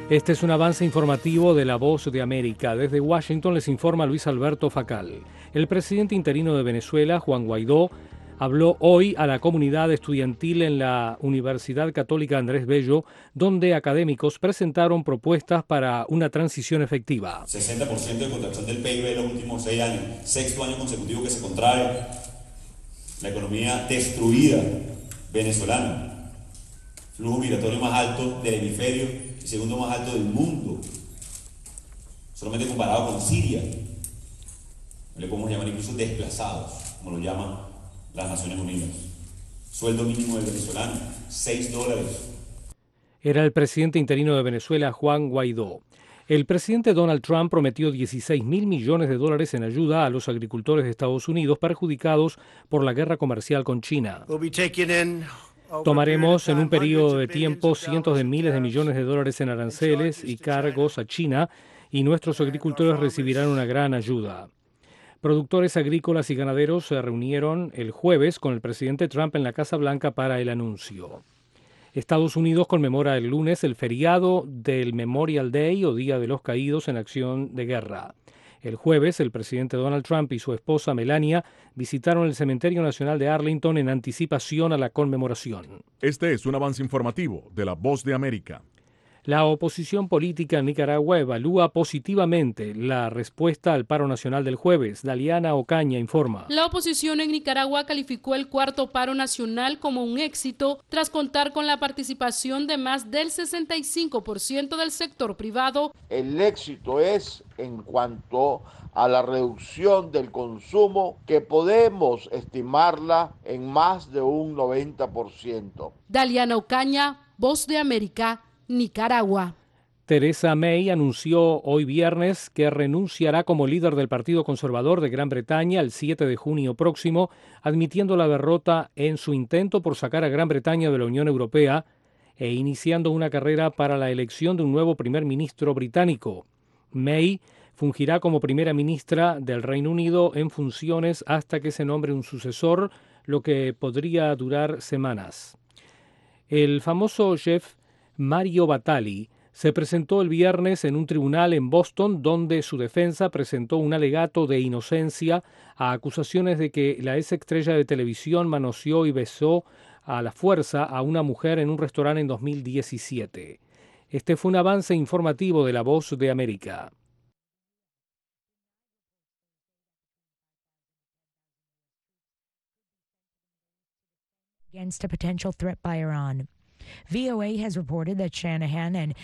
Este es un avance informativo de La Voz de América. Desde Washington les informa Luis Alberto Facal. El presidente interino de Venezuela, Juan Guaidó, habló hoy a la comunidad estudiantil en la Universidad Católica Andrés Bello, donde académicos presentaron propuestas para una transición efectiva. 60% de contracción del PIB en los últimos 6 años, sexto año consecutivo que se contrae, la economía destruida venezolana, flujo migratorio más alto del hemisferio y segundo más alto del mundo, solamente comparado con Siria. Le podemos llamar incluso desplazados, como lo llaman las Naciones Unidas. Sueldo mínimo del venezolano, $6. Era el presidente interino de Venezuela, Juan Guaidó. El presidente Donald Trump prometió 16.000 millones de dólares en ayuda a los agricultores de Estados Unidos perjudicados por la guerra comercial con China. Tomaremos en un periodo de tiempo cientos de miles de millones de dólares en aranceles y cargos a China y nuestros agricultores recibirán una gran ayuda. Productores agrícolas y ganaderos se reunieron el jueves con el presidente Trump en la Casa Blanca para el anuncio. Estados Unidos conmemora el lunes el feriado del Memorial Day o Día de los Caídos en Acción de Guerra. El jueves, el presidente Donald Trump y su esposa Melania visitaron el Cementerio Nacional de Arlington en anticipación a la conmemoración. Este es un avance informativo de La Voz de América. La oposición política en Nicaragua evalúa positivamente la respuesta al paro nacional del jueves. Daliana Ocaña informa. La oposición en Nicaragua calificó el cuarto paro nacional como un éxito tras contar con la participación de más del 65% del sector privado. El éxito es en cuanto a la reducción del consumo, que podemos estimarla en más de un 90%. Daliana Ocaña, Voz de América, Nicaragua. Theresa May anunció hoy viernes que renunciará como líder del Partido Conservador de Gran Bretaña el 7 de junio próximo, admitiendo la derrota en su intento por sacar a Gran Bretaña de la Unión Europea e iniciando una carrera para la elección de un nuevo primer ministro británico. May fungirá como primera ministra del Reino Unido en funciones hasta que se nombre un sucesor, lo que podría durar semanas. El famoso chef Mario Batali se presentó el viernes en un tribunal en Boston donde su defensa presentó un alegato de inocencia a acusaciones de que la ex estrella de televisión manoseó y besó a la fuerza a una mujer en un restaurante en 2017. Este fue un avance informativo de La Voz de América. Against a potential threat by Iran. VOA has reported that Shanahan and